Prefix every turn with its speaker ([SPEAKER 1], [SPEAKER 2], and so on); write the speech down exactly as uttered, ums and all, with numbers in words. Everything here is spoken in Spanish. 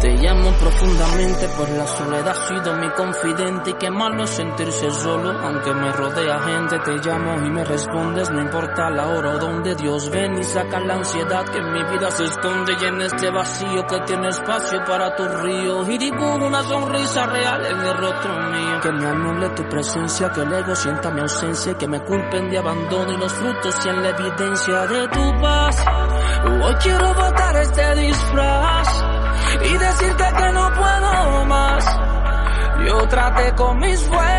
[SPEAKER 1] Te llamo profundamente, pues la soledad ha sido mi confidente. Y qué malo es sentirse solo, aunque me rodea gente. Te llamo y me respondes, no importa la hora o donde. Dios ven y saca la ansiedad que en mi vida se esconde. Y en este vacío que tiene espacio para tu río. Y dibujo una sonrisa real en el rostro mío. Que me anule tu presencia, que el ego sienta mi ausencia. Y que me culpen de abandono y los frutos sean la evidencia de tu paz. Hoy quiero botar este disfraz y decirte que no puedo más. Yo traté con mis fuerzas